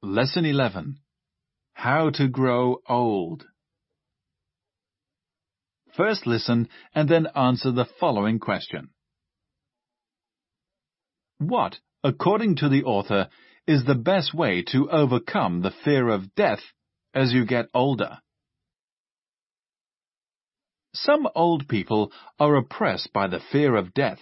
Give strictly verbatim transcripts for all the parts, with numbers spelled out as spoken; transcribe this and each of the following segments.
Lesson eleven. How to grow old. First listen and then answer the following question. What, according to the author, is the best way to overcome the fear of death as you get older? Some old people are oppressed by the fear of death.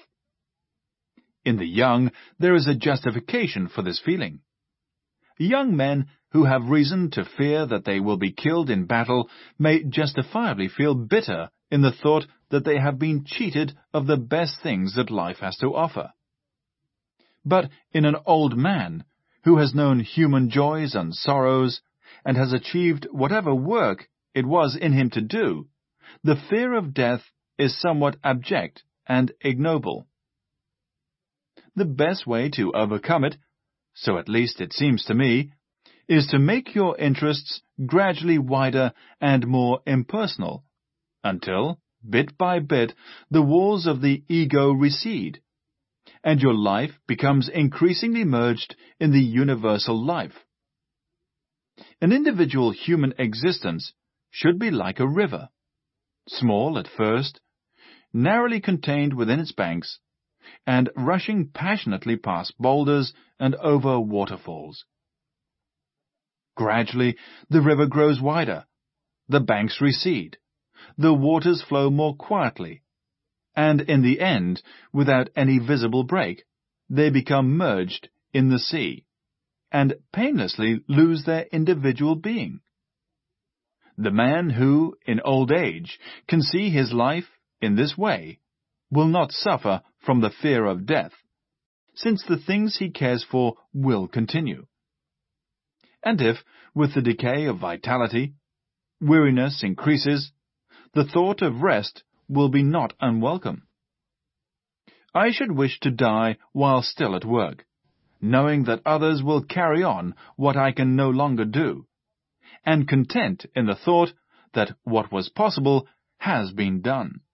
In the young, there is a justification for this feeling. Young men who have reason to fear that they will be killed in battle may justifiably feel bitter in the thought that they have been cheated of the best things that life has to offer. But in an old man who has known human joys and sorrows and has achieved whatever work it was in him to do, the fear of death is somewhat abject and ignoble. The best way to overcome it, so at least it seems to me, is to make your interests gradually wider and more impersonal, until, bit by bit, the walls of the ego recede, and your life becomes increasingly merged in the universal life. An individual human existence should be like a river, small at first, narrowly contained within its banks, and rushing passionately past boulders and over waterfalls. Gradually, the river grows wider, the banks recede, the waters flow more quietly, and in the end, without any visible break, they become merged in the sea, and painlessly lose their individual being. The man who, in old age, can see his life in this way, will not suffer from the fear of death, since the things he cares for will continue. And if, with the decay of vitality, weariness increases, the thought of rest will be not unwelcome. I should wish to die while still at work, knowing that others will carry on what I can no longer do, and content in the thought that what was possible has been done.